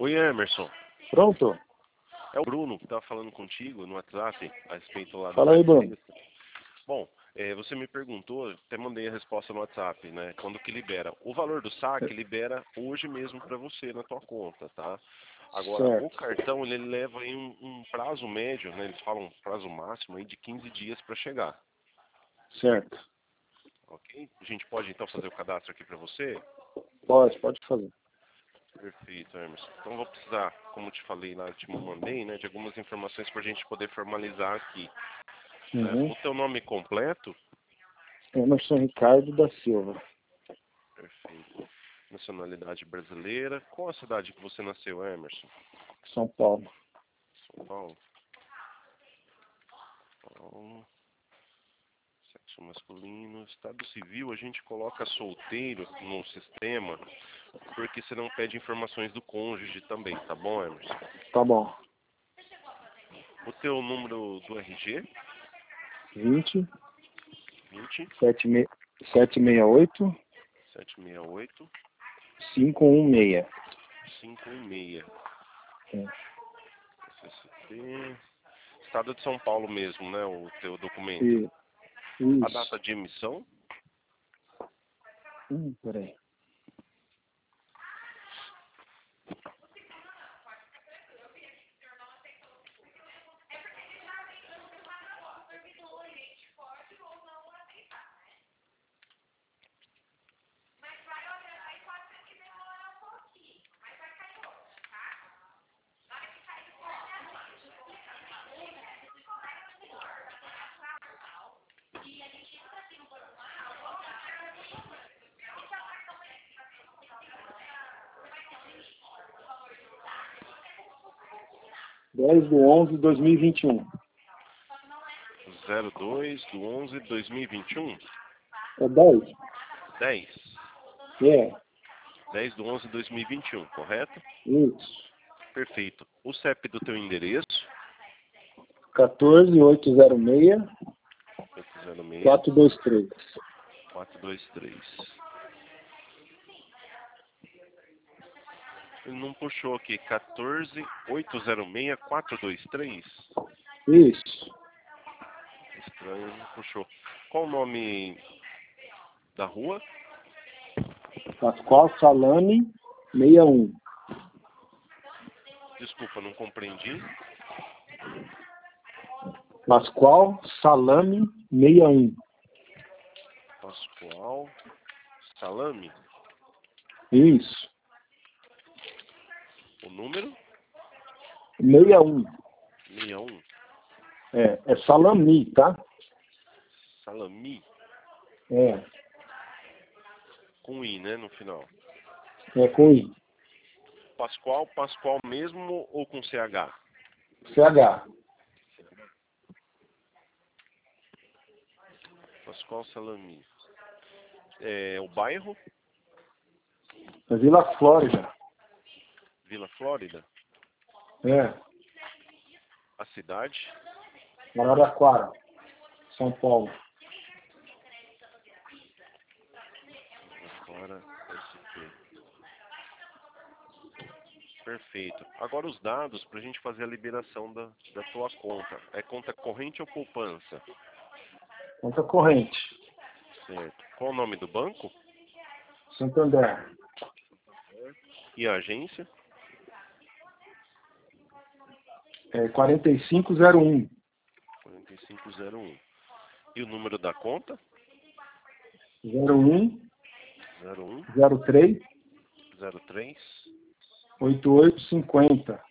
Oi, Emerson. Pronto? É o Bruno que está falando contigo no WhatsApp a respeito lá Fala aí, da Bruno. sexta. Bom, você me perguntou, até mandei a resposta no WhatsApp, né? Quando que libera? O valor do saque libera hoje mesmo para você na tua conta, tá? Agora, o Certo. cartão ele leva aí um prazo médio, né? Eles falam prazo máximo aí de 15 dias para chegar, Certo. ok? A gente pode então fazer o cadastro aqui para você? Pode fazer. Perfeito, Emerson. Então vou precisar, como te falei lá, te mandei, né, de algumas informações para a gente poder formalizar aqui. Né? Uhum. O teu nome completo? Emerson Ricardo da Silva, Perfeito. Nacionalidade brasileira. Qual a cidade que você nasceu, Emerson? São Paulo. São Paulo. Paulo. Sexo masculino. Estado civil, a gente coloca solteiro no sistema, porque você não pede informações do cônjuge também, tá bom, Emerson? Tá bom. O teu número do RG? 20 20 768 768 516. 516. É. SST. Estado de São Paulo mesmo, né? O teu documento. A Isso. data de emissão? Peraí. Dez do 11 de 2021. 02/11/2021. É 10? 10. É. 10/11/2021, correto? Isso. Perfeito. O CEP do teu endereço? 14806 806 423. 423. Ele não puxou aqui. 14806 423. Isso. Estranho, não puxou. Qual o nome da rua? Pascoal Salame 61. Desculpa, não compreendi. Pascoal Salame 61. Pascoal Salame. Isso. O número? 61. 61. É Salami, tá? Salami. É. Com I, né, no final. É com I. Pascoal mesmo ou com CH? CH. Pascoal Salami. O bairro? É Vila Flórida. Vila Flórida. É. A cidade? Araraquara. São Paulo. Agora, SP. Perfeito. Agora os dados para a gente fazer a liberação da tua conta. É conta corrente ou poupança? Conta corrente. Certo. Qual o nome do banco? Santander. E a agência? É 4501. 4501. E o número da conta? 01 01 03 03 8850.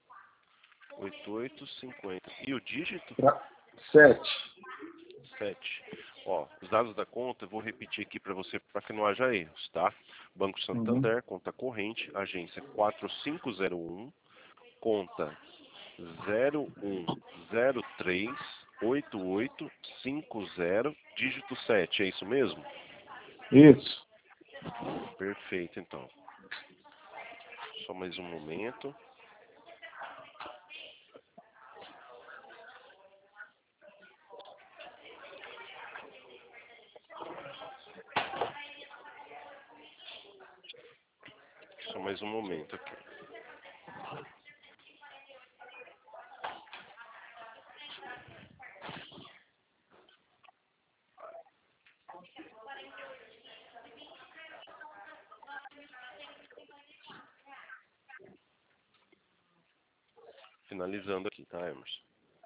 8850. E o dígito? 7. 7. Ó, os dados da conta eu vou repetir aqui para você para que não haja erros, tá? Banco Santander, conta corrente, agência 4501, conta 01038850, dígito 7, é isso mesmo? Isso. Perfeito, então. Só mais um momento. Só mais um momento aqui. finalizando aqui, tá, Emerson?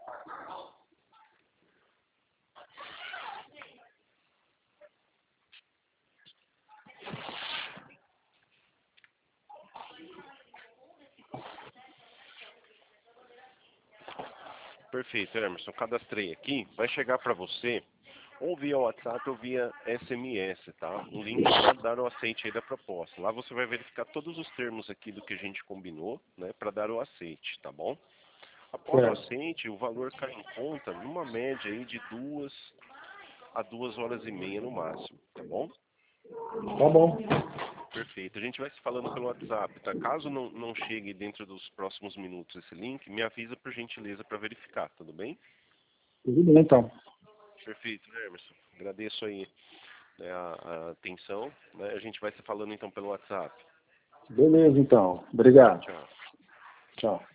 Perfeito, Emerson. Cadastrei aqui. Vai chegar para você ou via WhatsApp ou via SMS, tá? Um link para dar o aceite aí da proposta. Lá você vai verificar todos os termos aqui do que a gente combinou, né? Para dar o aceite, tá bom? Após o aceite, o valor cai em conta numa média aí de 2 a 2 horas e meia no máximo, tá bom? Tá bom. Perfeito. A gente vai se falando pelo WhatsApp, tá? Caso não chegue dentro dos próximos minutos esse link, me avisa por gentileza para verificar, tudo bem? Tudo bem, então. Perfeito, Emerson. Agradeço aí, né, a atenção, né? A gente vai se falando então pelo WhatsApp. Beleza, então. Obrigado. Tchau. Tchau.